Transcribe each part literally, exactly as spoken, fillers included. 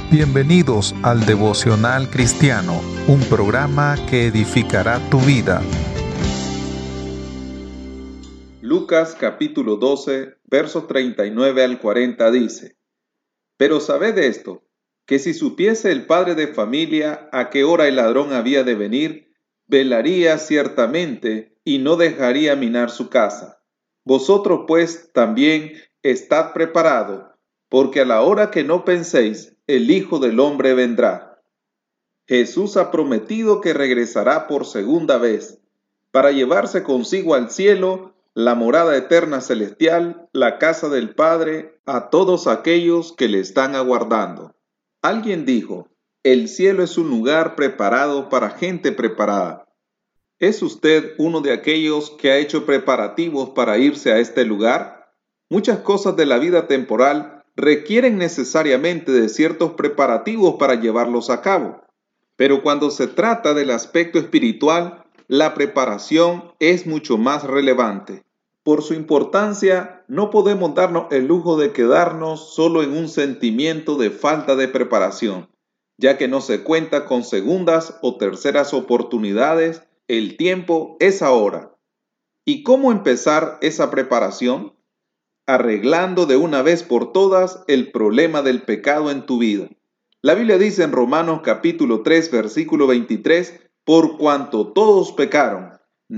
Bienvenidos al Devocional Cristiano, un programa que edificará tu vida. Lucas capítulo doce, versos treinta y nueve al cuarenta dice: Pero sabed esto, que si supiese el padre de familia a qué hora el ladrón había de venir, velaría ciertamente y no dejaría minar su casa. Vosotros pues también estad preparados, porque a la hora que no penséis, el Hijo del Hombre vendrá. Jesús ha prometido que regresará por segunda vez, para llevarse consigo al cielo, la morada eterna celestial, la casa del Padre, a todos aquellos que le están aguardando. Alguien dijo: el cielo es un lugar preparado para gente preparada. ¿Es usted uno de aquellos que ha hecho preparativos para irse a este lugar? Muchas cosas de la vida temporal requieren necesariamente de ciertos preparativos para llevarlos a cabo. Pero cuando se trata del aspecto espiritual, la preparación es mucho más relevante. Por su importancia, no podemos darnos el lujo de quedarnos solo en un sentimiento de falta de preparación, ya que no se cuenta con segundas o terceras oportunidades. El tiempo es ahora. ¿Y cómo empezar esa preparación? Arreglando de una vez por todas el problema del pecado en tu vida. La Biblia dice en Romanos capítulo tres, versículo veintitrés, por cuanto todos pecaron,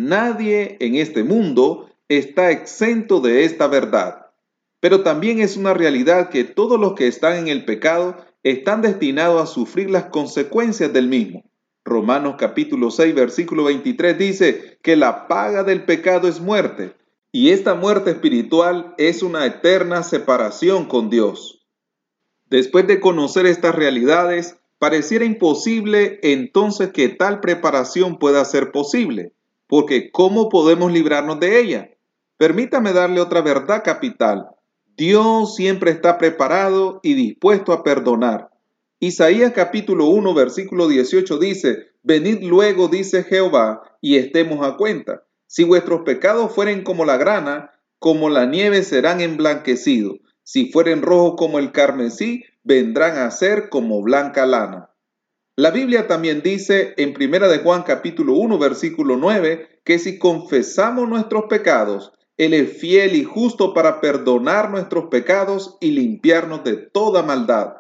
nadie en este mundo está exento de esta verdad. Pero también es una realidad que todos los que están en el pecado están destinados a sufrir las consecuencias del mismo. Romanos capítulo seis, versículo veintitrés dice que la paga del pecado es muerte, y esta muerte espiritual es una eterna separación con Dios. Después de conocer estas realidades, pareciera imposible entonces que tal preparación pueda ser posible, porque ¿cómo podemos librarnos de ella? Permítame darle otra verdad capital. Dios siempre está preparado y dispuesto a perdonar. Isaías capítulo uno, versículo dieciocho dice: Venid luego, dice Jehová, y estemos a cuenta. Si vuestros pecados fueren como la grana, como la nieve serán emblanquecidos. Si fueren rojos como el carmesí, vendrán a ser como blanca lana. La Biblia también dice en Primera de Juan capítulo uno, versículo nueve, que si confesamos nuestros pecados, Él es fiel y justo para perdonar nuestros pecados y limpiarnos de toda maldad.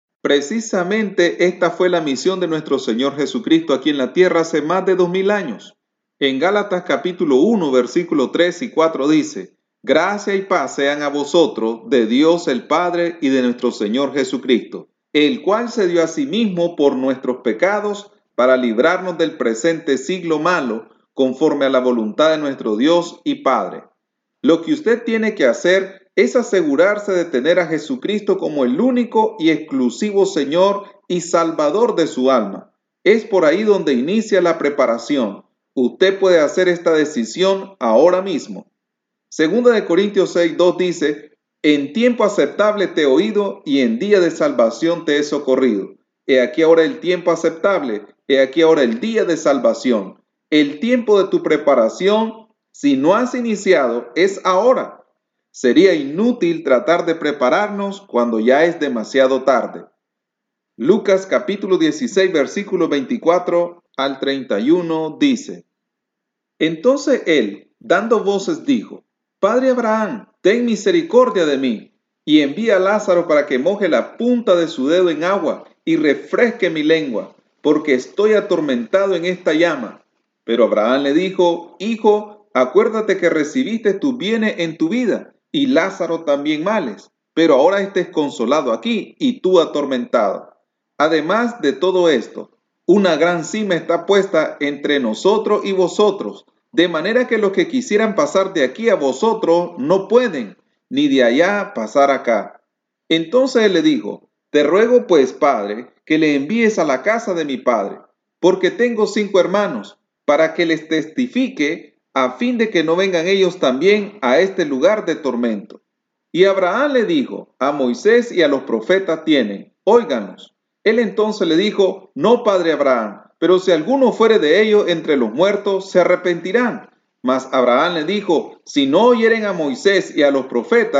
Precisamente esta fue la misión de nuestro Señor Jesucristo aquí en la tierra hace más de dos mil años. En Gálatas capítulo uno, versículo tres y cuatro dice: Gracia y paz sean a vosotros de Dios el Padre y de nuestro Señor Jesucristo, el cual se dio a sí mismo por nuestros pecados para librarnos del presente siglo malo, conforme a la voluntad de nuestro Dios y Padre. Lo que usted tiene que hacer es asegurarse de tener a Jesucristo como el único y exclusivo Señor y Salvador de su alma. Es por ahí donde inicia la preparación. Usted puede hacer esta decisión ahora mismo. Segunda de Corintios seis, dos dice: En tiempo aceptable te he oído y en día de salvación te he socorrido. He aquí ahora el tiempo aceptable, he aquí ahora el día de salvación. El tiempo de tu preparación, si no has iniciado, es ahora. Sería inútil tratar de prepararnos cuando ya es demasiado tarde. Lucas capítulo dieciséis, versículo veinticuatro al treinta y uno dice: Entonces él, dando voces, dijo: Padre Abraham, ten misericordia de mí, y envía a Lázaro para que moje la punta de su dedo en agua y refresque mi lengua, porque estoy atormentado en esta llama. Pero Abraham le dijo: Hijo, acuérdate que recibiste tus bienes en tu vida, y Lázaro también males, pero ahora estés consolado aquí, y tú atormentado. Además de todo esto, una gran cima está puesta entre nosotros y vosotros, de manera que los que quisieran pasar de aquí a vosotros no pueden, ni de allá pasar acá. Entonces él le dijo: Te ruego pues, padre, que le envíes a la casa de mi padre, porque tengo cinco hermanos, para que les testifique, a fin de que no vengan ellos también a este lugar de tormento. Y Abraham le dijo: A Moisés y a los profetas tienen, óiganos. Él entonces le dijo: No, padre Abraham, pero si alguno fuere de ellos entre los muertos, se arrepentirán. Mas Abraham le dijo: Si no oyeren a Moisés y a los profetas,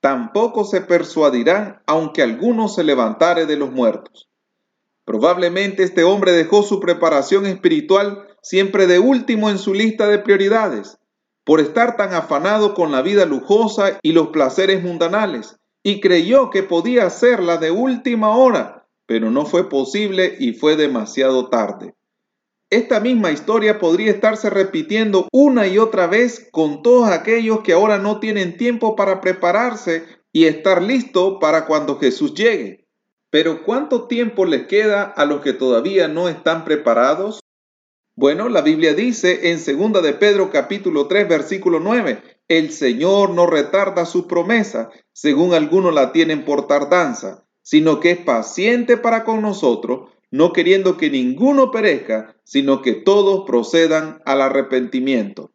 tampoco se persuadirán, aunque alguno se levantare de los muertos. Probablemente este hombre dejó su preparación espiritual siempre de último en su lista de prioridades, por estar tan afanado con la vida lujosa y los placeres mundanales, y creyó que podía hacerla de última hora, pero no fue posible y fue demasiado tarde. Esta misma historia podría estarse repitiendo una y otra vez con todos aquellos que ahora no tienen tiempo para prepararse y estar listos para cuando Jesús llegue. Pero ¿cuánto tiempo les queda a los que todavía no están preparados? Bueno, la Biblia dice en segunda de Pedro capítulo tres versículo nueve, el Señor no retarda su promesa, según algunos la tienen por tardanza, sino que es paciente para con nosotros, no queriendo que ninguno perezca, sino que todos procedan al arrepentimiento.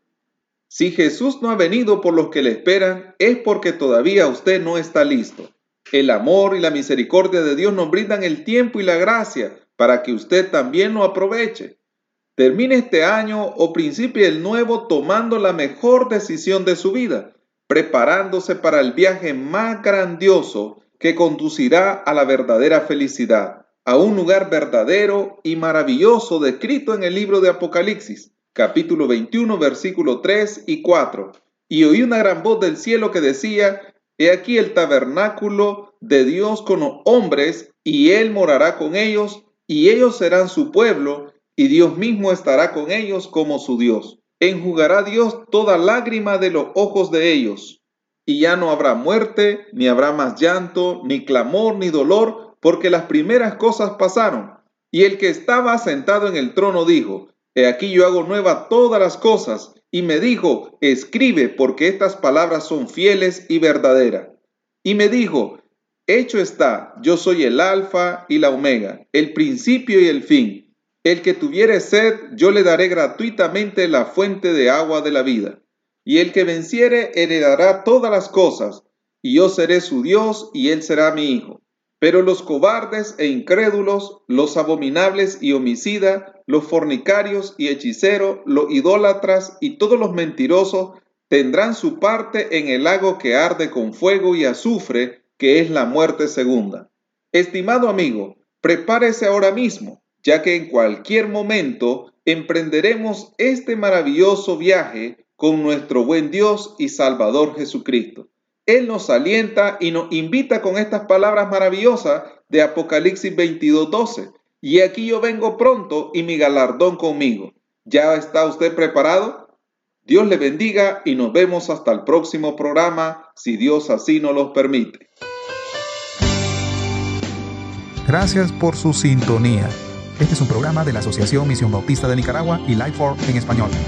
Si Jesús no ha venido por los que le esperan, es porque todavía usted no está listo. El amor y la misericordia de Dios nos brindan el tiempo y la gracia para que usted también lo aproveche. Termine este año o principie el nuevo tomando la mejor decisión de su vida, preparándose para el viaje más grandioso que conducirá a la verdadera felicidad, a un lugar verdadero y maravilloso descrito en el libro de Apocalipsis, capítulo veintiuno, versículos tres y cuatro. Y oí una gran voz del cielo que decía, he aquí el tabernáculo de Dios con los hombres, y Él morará con ellos, y ellos serán su pueblo, y Dios mismo estará con ellos como su Dios. Enjugará Dios toda lágrima de los ojos de ellos, y ya no habrá muerte, ni habrá más llanto, ni clamor, ni dolor, porque las primeras cosas pasaron. Y el que estaba sentado en el trono dijo, he aquí yo hago nuevas todas las cosas, y me dijo, escribe, porque estas palabras son fieles y verdaderas. Y me dijo, hecho está, yo soy el alfa y la omega, el principio y el fin. El que tuviere sed, yo le daré gratuitamente la fuente de agua de la vida. Y el que venciere heredará todas las cosas, y yo seré su Dios, y él será mi hijo. Pero los cobardes e incrédulos, los abominables y homicidas, los fornicarios y hechiceros, los idólatras y todos los mentirosos tendrán su parte en el lago que arde con fuego y azufre, que es la muerte segunda. Estimado amigo, prepárese ahora mismo, ya que en cualquier momento emprenderemos este maravilloso viaje con nuestro buen Dios y Salvador Jesucristo. Él nos alienta y nos invita con estas palabras maravillosas de Apocalipsis veintidós doce. Y aquí yo vengo pronto y mi galardón conmigo. ¿Ya está usted preparado? Dios le bendiga y nos vemos hasta el próximo programa, si Dios así nos los permite. Gracias por su sintonía. Este es un programa de la Asociación Misión Bautista de Nicaragua y Life for en español.